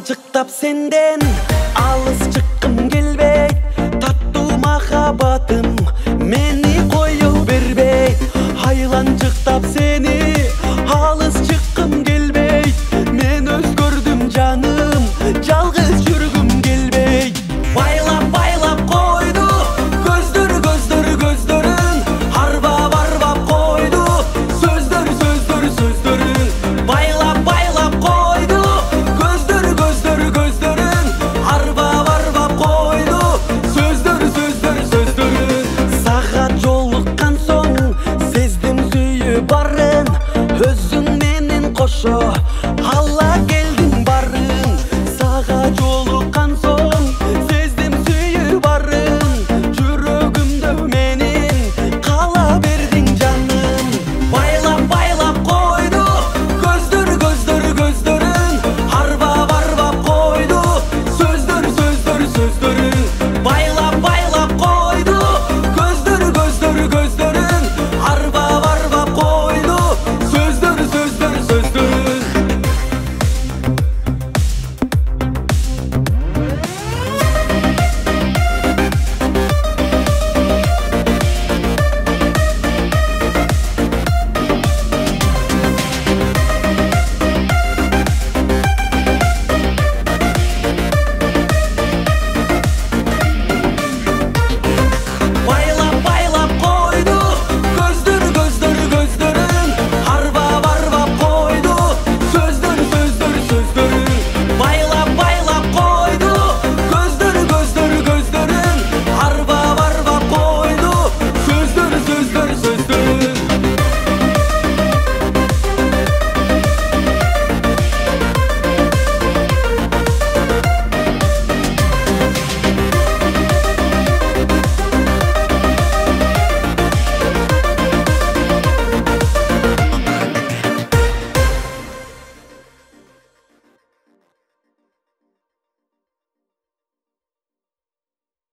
Аланчыктап сенден алыс чыккым келбей, таттуу махаббатым мени коюп бербей. Айланчыктап сени алыс чыккым келбей, мен өзгөрдүм жаным, жалгыз жүргүм келбей. Байлап койду көздөрүн, арбап койду сөздөрүн. Байлап койду көздөрүн, арбап койду сөздөрүн. Сага жолуккан соң сездим сүйүү барын, өзүң менен кошо алла